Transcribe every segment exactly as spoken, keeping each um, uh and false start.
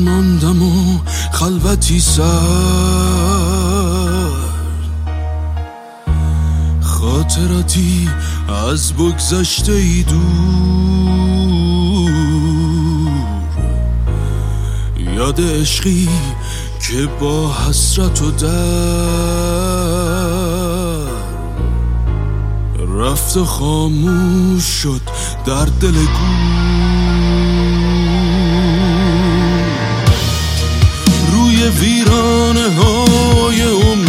ماندم و خلوتی سر، خاطراتی از بگذشته ای دور، یاد عشقی که با حسرت و درد رفت خاموش شد در دل گور. روی ویرانه های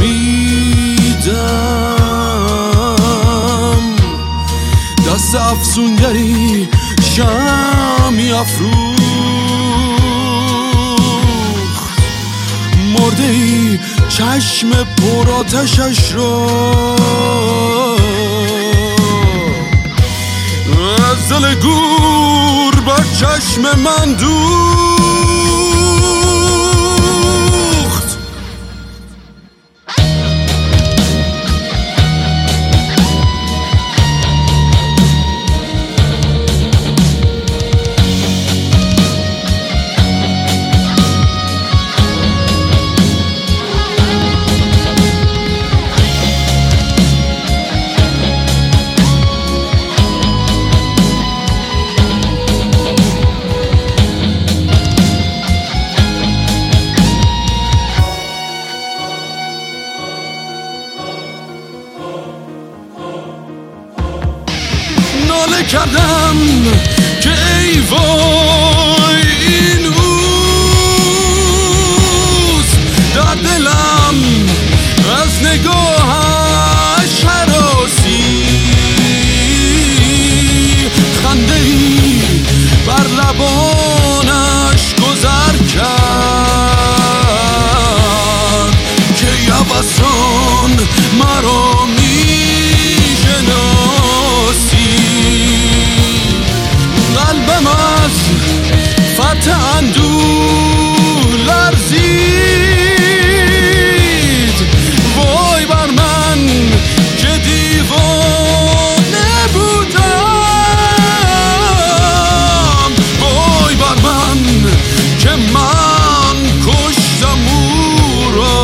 امیدم دست افسونگری شمی افروخت، مرده ای چشم پر آتشش را از دل گور بر چشم من دوخت. ناله کردم که ای وای این اوست، در دلم از نگاهش هراسی، خنده ای بر لبانش گذر کرد که یوسان مرا قلبم از فتح اندوه لرزید. وای بر من که دیوانه بودم، وای بر من که من کشتم او را،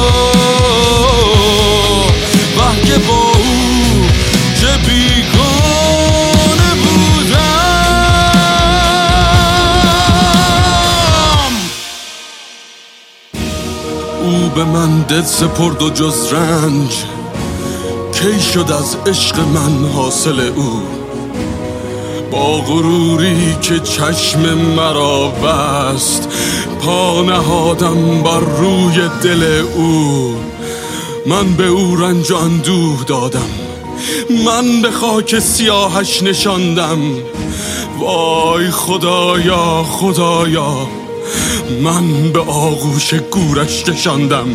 وه که با او چه بیگانه بودم. او به من دل سپرد و جز رنج کی شد از عشق من حاصل او، با غروری که چشم مرا بست پا نهادم بر روی دل او. من به او رنج و اندوه دادم، من به خاک سیاهش نشاندم. وای خدایا خدایا من به آغوش گورش کشاندم.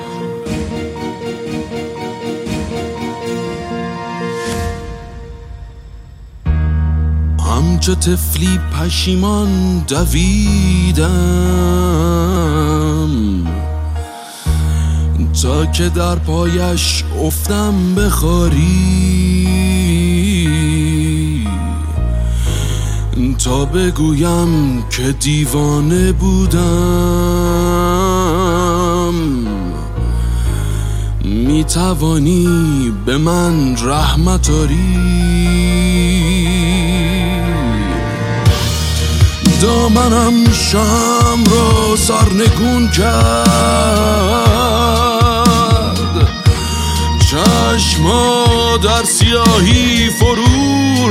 همچو طفلی پشیمان دویدم تا که در پایش افتم به خواری، تا بگویم که دیوانه بودم. می توانی به من رحمت آری؟ دامنم شمع را سرنگون کرد، چشما در سیاهی فرو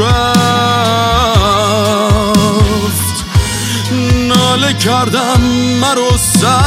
رفت. ناله کردم مرو سر